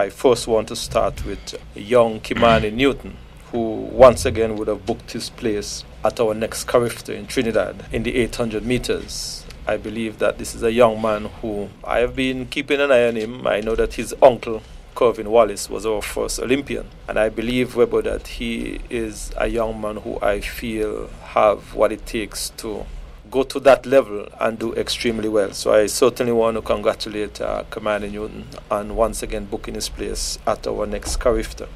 I first want to start with young Kimani Newton, who once again would have booked his place at our next Carifta in Trinidad in the 800 meters. I believe that this is a young man who I have been keeping an eye on him. I know that his uncle, Corvin Wallace, was our first Olympian. And I believe, Weber, that he is a young man who I feel have what it takes to go to that level and do extremely well. So I certainly want to congratulate Kimani Newton on once again booking his place at our next Carifta.